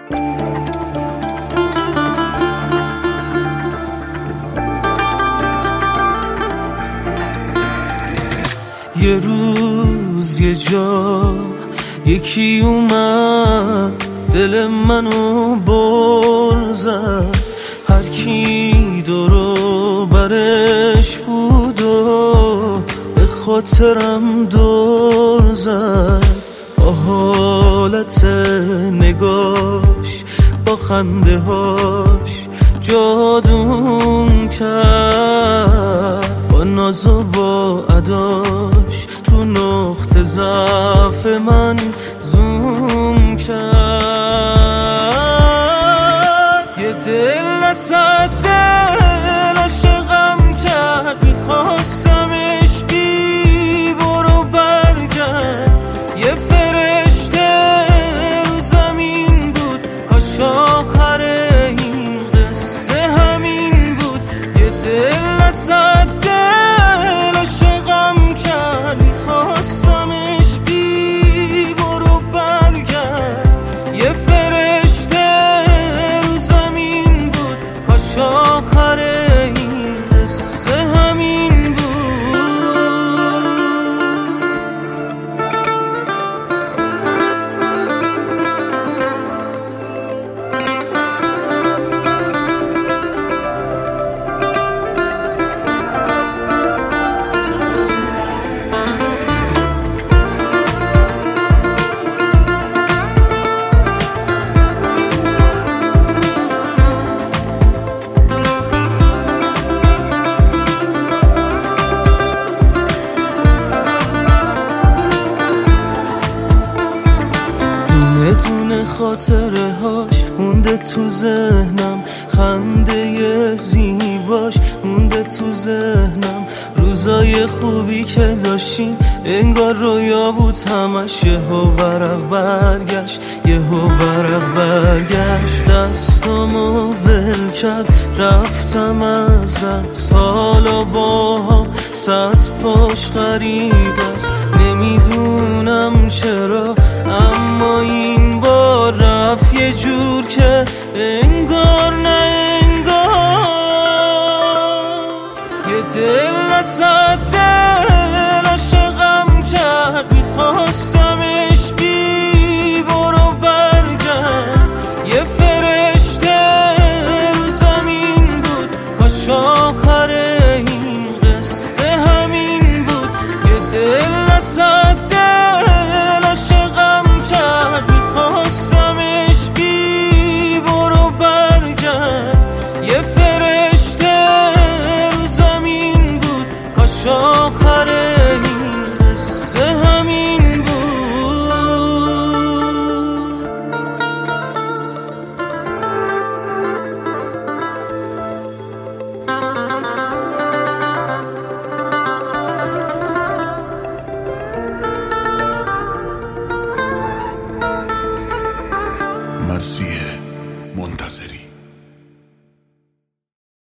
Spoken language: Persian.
یه روز یه جا یکی اومد دل منو بر زد، هر کی دورو برش بود و به خاطرم دور زد. با حالت نگاش با خنده هاش جادوم کرد، با ناز و با اداش رو نقطه ضعف من زوم کرد. یه دل نصد دل عاشقم کرد، میخواستمش بی برو برگرد. یه فرشته رو زمین بود، کاش آخر این قصه همین بود. یه دل نصد دل عاشقم کرد، میخواستمش بی برو برگرد. یه فرشته رو زمین بود، کاش آخر این قصه همین بود. دونه خاطره هاش مونده تو ذهنم، خنده زیباش مونده تو ذهنم. روزای خوبی که داشتیم انگار رویا بود همش، یهو ورق برگشت یهو ورق برگشت. دستامو ول کرد رفتم از دست، حالا با هم 100 پاش غریب است. نمیدونم چرا اما این بار رفت یه جور که انگار نه انگار. یه دل نصد دل عاشقم کرد، میخواستمش بی برو برگرد. یه فرشته رو زمین بود، کاش آخر این قصه همین بود. یه دل نصد دل عاشقم کرد، میخواستمش بی برو برگرد. یه فرشته رو زمین بود، کاش آخر این قصه همین بود. مسیح